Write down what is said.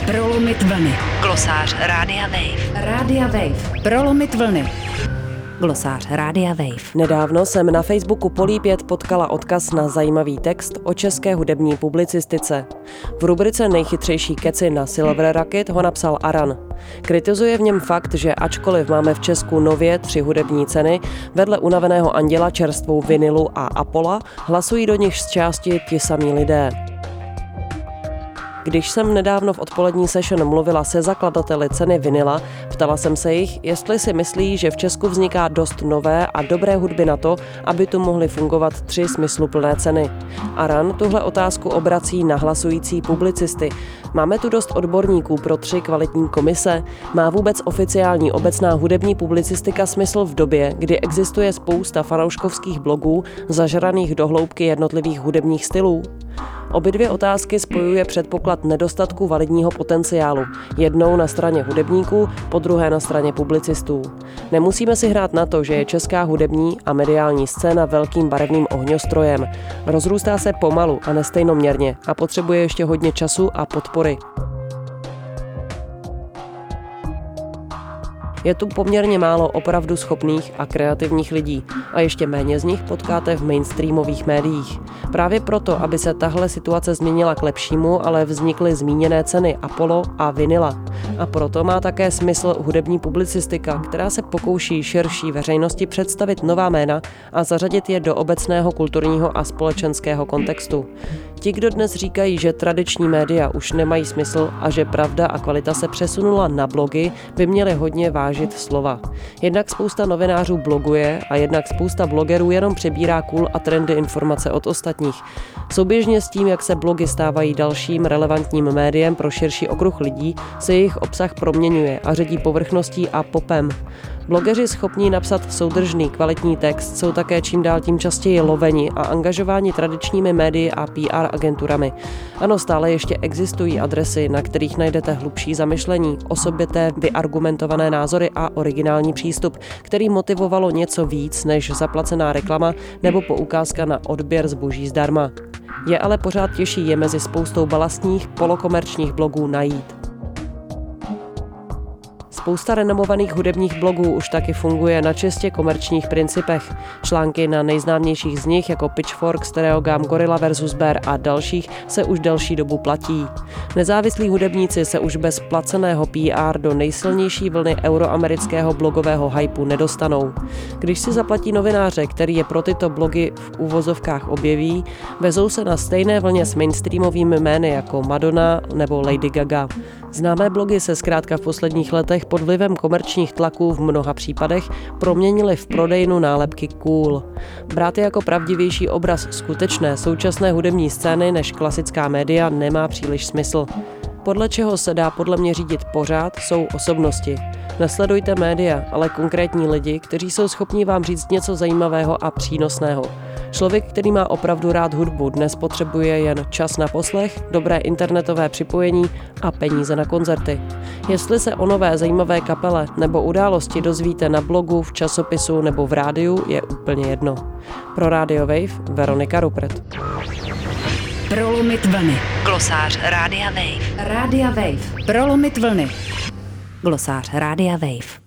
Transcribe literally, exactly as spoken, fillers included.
Prolomit vlny. Glosář Rádia Wave. Rádia Wave. Prolomit vlny. Glosář Rádia Wave. Nedávno jsem na Facebooku Polí pět potkala odkaz na zajímavý text o české hudební publicistice. V rubrice Nejchytřejší keci na Silver Rocket ho napsal Aran. Kritizuje v něm fakt, že ačkoliv máme v Česku nově tři hudební ceny, vedle Unaveného anděla, čerstvou Vinilu a Apolla, hlasují do nich z části ti samí lidé. Když jsem nedávno v odpolední session mluvila se zakladateli ceny Vinila, ptala jsem se jich, jestli si myslí, že v Česku vzniká dost nové a dobré hudby na to, aby tu mohly fungovat tři smysluplné ceny. Aran tuhle otázku obrací na hlasující publicisty. Máme tu dost odborníků pro tři kvalitní komise? Má vůbec oficiální obecná hudební publicistika smysl v době, kdy existuje spousta fanouškovských blogů zažraných do hloubky jednotlivých hudebních stylů? Obě dvě otázky spojuje předpoklad nedostatku validního potenciálu. Jednou na straně hudebníků, po druhé na straně publicistů. Nemusíme si hrát na to, že je česká hudební a mediální scéna velkým barevným ohňostrojem. Rozrůstá se pomalu a nestejnoměrně a potřebuje ještě hodně času a podpory. Je tu poměrně málo opravdu schopných a kreativních lidí a ještě méně z nich potkáte v mainstreamových médiích. Právě proto, aby se tahle situace změnila k lepšímu, ale vznikly zmíněné ceny Apollo a Vinila. A proto má také smysl hudební publicistika, která se pokouší širší veřejnosti představit nová jména a zařadit je do obecného kulturního a společenského kontextu. Ti, kdo dnes říkají, že tradiční média už nemají smysl a že pravda a kvalita se přesunula na blogy, by měli hodně vážit slova. Jednak spousta novinářů bloguje a jednak spousta blogerů jenom přebírá cool a trendy informace od ostatních. Souběžně s tím, jak se blogy stávají dalším relevantním médiem pro širší okruh lidí, se jejich obsah proměňuje a ředí povrchností a popem. Blogeři schopní napsat soudržný, kvalitní text jsou také čím dál tím častěji loveni a angažováni tradičními médii a P R agenturami. Ano, stále ještě existují adresy, na kterých najdete hlubší zamyšlení, osobité vyargumentované názory a originální přístup, který motivovalo něco víc než zaplacená reklama nebo poukázka na odběr zboží zdarma. Je ale pořád těžší je mezi spoustou balastních, polokomerčních blogů najít. Spousta renomovaných hudebních blogů už taky funguje na čistě komerčních principech. Články na nejznámějších z nich jako Pitchfork, Stereogam, Gorilla versus. Bear a dalších se už delší dobu platí. Nezávislí hudebníci se už bez placeného P R do nejsilnější vlny euroamerického blogového hypu nedostanou. Když si zaplatí novináře, který je pro tyto blogy v uvozovkách objeví, vezou se na stejné vlně s mainstreamovými jmény jako Madonna nebo Lady Gaga. Známé blogy se zkrátka v posledních letech pod vlivem komerčních tlaků v mnoha případech proměnily v prodejnu nálepky cool. Brát je jako pravdivější obraz skutečné současné hudební scény než klasická média nemá příliš smysl. Podle čeho se dá podle mě řídit pořád, jsou osobnosti. Nesledujte média, ale konkrétní lidi, kteří jsou schopni vám říct něco zajímavého a přínosného. Člověk, který má opravdu rád hudbu, dnes potřebuje jen čas na poslech, dobré internetové připojení a peníze na koncerty. Jestli se o nové zajímavé kapele nebo události dozvíte na blogu, v časopisu nebo v rádiu, je úplně jedno. Pro Radio Wave Veronika Ruprecht. Prolomit vlny. Glosář Rádia Wave. Rádia Wave. Prolomit vlny. Glosář Rádia Wave.